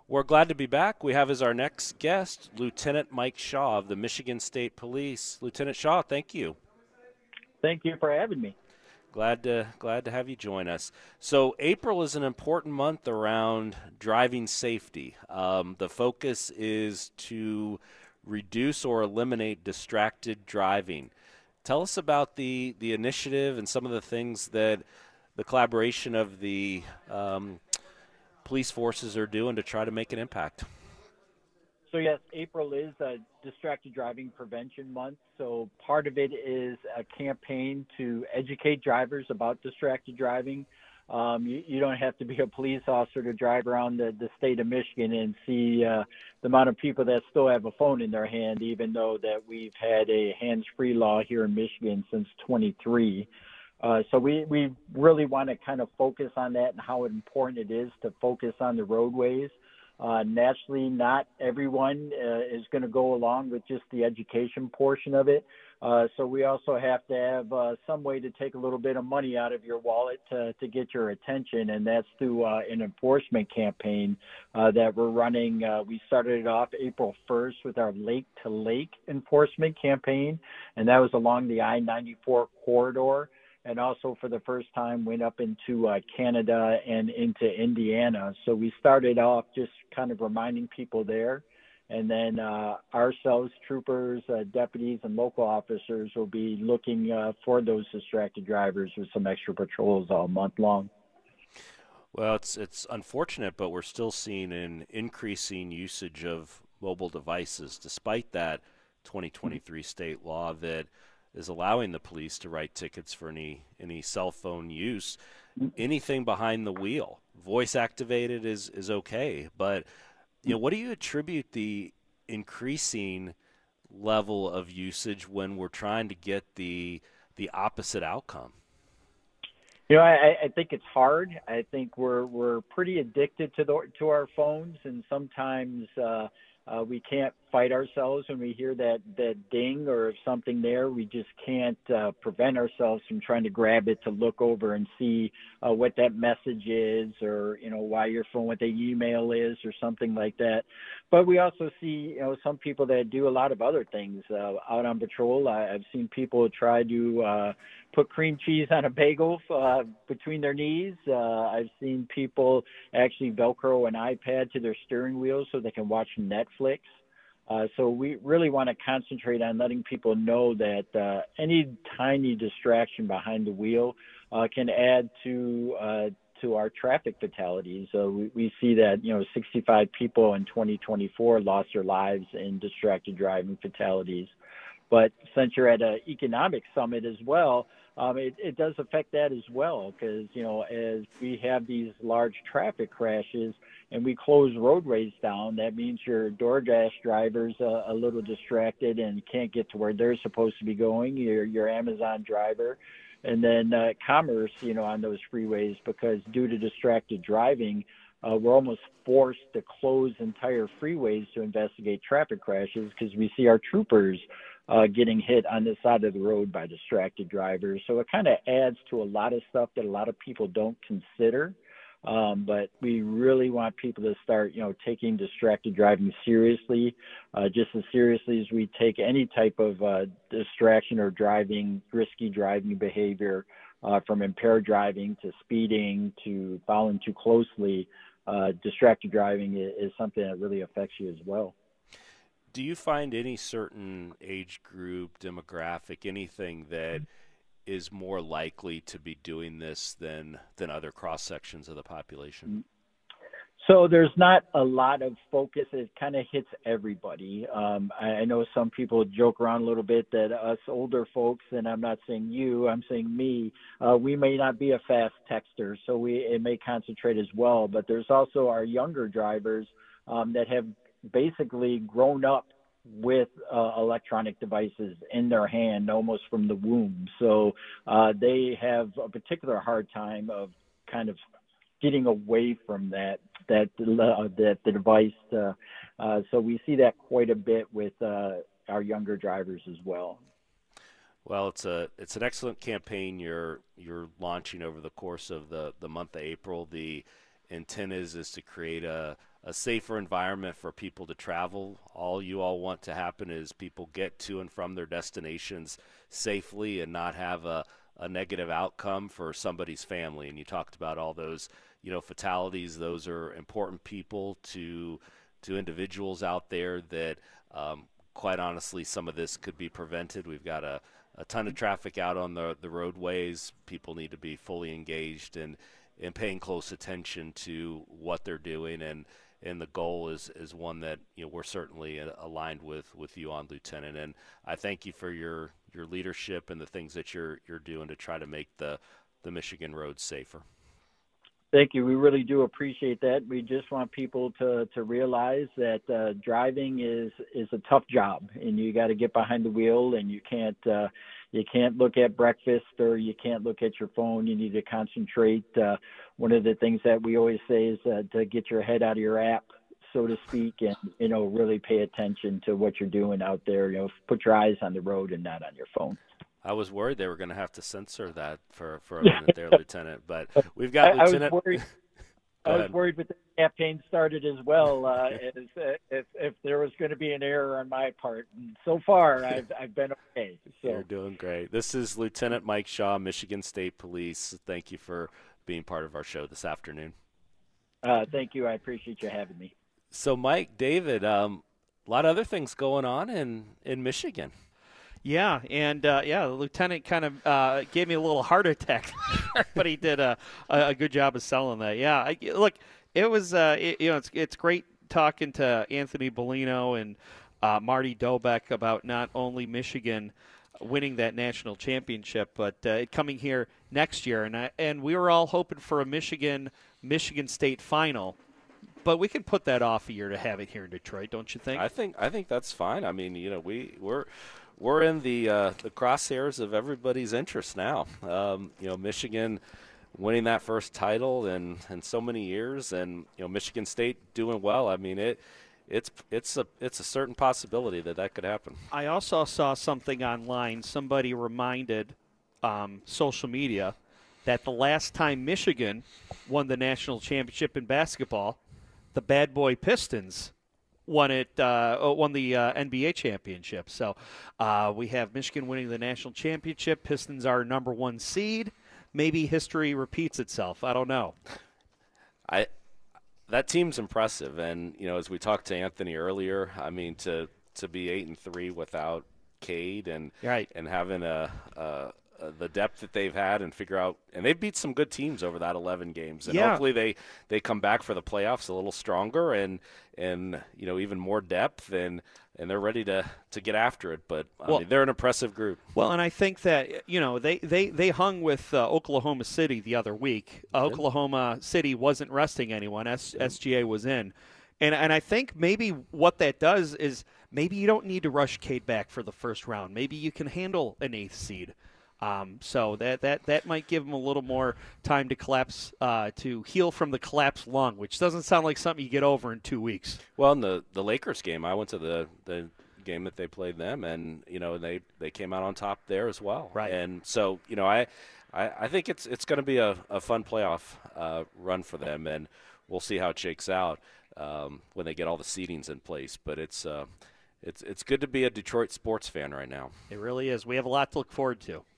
We're glad to be back. We have as our next guest Lieutenant Mike Shaw of the Michigan State Police. Lieutenant Shaw, thank you. Thank you for having me. Glad to have you join us. So April is an important month around driving safety. The focus is to reduce or eliminate distracted driving. Tell us about the initiative and some of the things that the collaboration of the police forces are doing to try to make an impact. So, yes, April is a distracted driving prevention month. So, part of it is a campaign to educate drivers about distracted driving. You don't have to be a police officer to drive around the state of Michigan and see the amount of people that still have a phone in their hand, even though that we've had a hands-free law here in Michigan since 23. So we really want to kind of focus on that and how important it is to focus on the roadways. Naturally, not everyone is going to go along with just the education portion of it. So we also have to have some way to take a little bit of money out of your wallet to get your attention, and that's through an enforcement campaign that we're running. We started it off April 1st with our Lake to Lake enforcement campaign, and that was along the I-94 corridor, and also for the first time went up into Canada and into Indiana. So we started off just kind of reminding people there. And then ourselves, troopers, deputies, and local officers will be looking for those distracted drivers with some extra patrols all month long. Well, it's unfortunate, but we're still seeing an increasing usage of mobile devices, despite that 2023 state law that is allowing the police to write tickets for any cell phone use. Anything behind the wheel, voice activated is okay, but what do you attribute the increasing level of usage when we're trying to get the opposite outcome? I think it's hard. I think we're pretty addicted to our phones, and sometimes we can't fight ourselves when we hear that ding or something there. We just can't prevent ourselves from trying to grab it to look over and see what that message is, or why your phone, what the email is, or something like that. But we also see some people that do a lot of other things out on patrol. I've seen people try to put cream cheese on a bagel between their knees. I've seen people actually Velcro an iPad to their steering wheel so they can watch Netflix. So we really want to concentrate on letting people know that any tiny distraction behind the wheel can add to our traffic fatalities. So we see that 65 people in 2024 lost their lives in distracted driving fatalities. But since you're at an economic summit as well, it does affect that as well, because as we have these large traffic crashes and we close roadways down, that means your DoorDash driver's a little distracted and can't get to where they're supposed to be going. Your Amazon driver, and then commerce, on those freeways, because due to distracted driving, we're almost forced to close entire freeways to investigate traffic crashes because we see our troopers getting hit on the side of the road by distracted drivers. So it kind of adds to a lot of stuff that a lot of people don't consider. But we really want people to start, taking distracted driving seriously, just as seriously as we take any type of distraction or risky driving behavior, from impaired driving to speeding to following too closely. Distracted driving is something that really affects you as well. Do you find any certain age group, demographic, anything that is more likely to be doing this than other cross sections of the population? So there's not a lot of focus. It kind of hits everybody. I know some people joke around a little bit that us older folks, and I'm not saying you, I'm saying me, we may not be a fast texter, so it may concentrate as well. But there's also our younger drivers that have basically grown up with electronic devices in their hand almost from the womb. So they have a particular hard time of kind of getting away from that the device. So we see that quite a bit with our younger drivers as well. Well, it's an excellent campaign you're launching over the course of the month of April. The intent is to create a a safer environment for people to travel. All you all want to happen is people get to and from their destinations safely and not have a negative outcome for somebody's family. And you talked about all those, fatalities. Those are important people to individuals out there that, quite honestly, some of this could be prevented. We've got a ton of traffic out on the roadways. People need to be fully engaged and paying close attention to what they're doing. And the goal is one that we're certainly aligned with you on, Lieutenant. And I thank you for your leadership and the things that you're doing to try to make the Michigan roads safer. Thank you. We really do appreciate that. We just want people to realize that driving is a tough job, and you got to get behind the wheel, and you can't look at breakfast or you can't look at your phone. You need to concentrate. One of the things that we always say is to get your head out of your app, so to speak, and really pay attention to what you're doing out there. Put your eyes on the road and not on your phone. I was worried they were going to have to censor that for a minute there, Lieutenant. But we've got Lieutenant. I was worried when the campaign started as well, if there was going to be an error on my part. And so far, I've been okay. So. You're doing great. This is Lieutenant Mike Shaw, Michigan State Police. Thank you for being part of our show this afternoon. Thank you. I appreciate you having me. So, Mike, David, a lot of other things going on in Michigan. Yeah, and the lieutenant kind of gave me a little heart attack, but he did a good job of selling that. Yeah, look, it was it's great talking to Anthony Bellino and Marty Dobeck about not only Michigan winning that national championship, but coming here next year, and we were all hoping for a Michigan State final. But we can put that off a year to have it here in Detroit, don't you think? I think that's fine. I mean, we're in the crosshairs of everybody's interest now. Michigan winning that first title in so many years, and Michigan State doing well. I mean, it's a certain possibility that could happen. I also saw something online. Somebody reminded social media that the last time Michigan won the national championship in basketball, the Bad Boy Pistons won the NBA championship. So we have Michigan winning the national championship. Pistons are number 1 seed. Maybe history repeats itself. I don't know. That team's impressive, and as we talked to Anthony earlier, I mean to be 8-3 without Cade and right. and having the depth that they've had and figure out, and they've beat some good teams over that 11 games, and hopefully they come back for the playoffs a little stronger and even more depth and they're ready to get after it. But I mean, they're an impressive group. Well, and I think that they hung with Oklahoma City the other week. Oklahoma City wasn't resting anyone. SGA was in. And I think maybe what that does is maybe you don't need to rush Cade back for the first round. Maybe you can handle an 8th seed. So that might give them a little more time to collapse, to heal from the collapsed lung, which doesn't sound like something you get over in 2 weeks. Well, in the Lakers game, I went to the game that they played them, and they came out on top there as well. Right. And so I think it's going to be a fun playoff run for them, and we'll see how it shakes out when they get all the seedings in place. But it's good to be a Detroit sports fan right now. It really is. We have a lot to look forward to.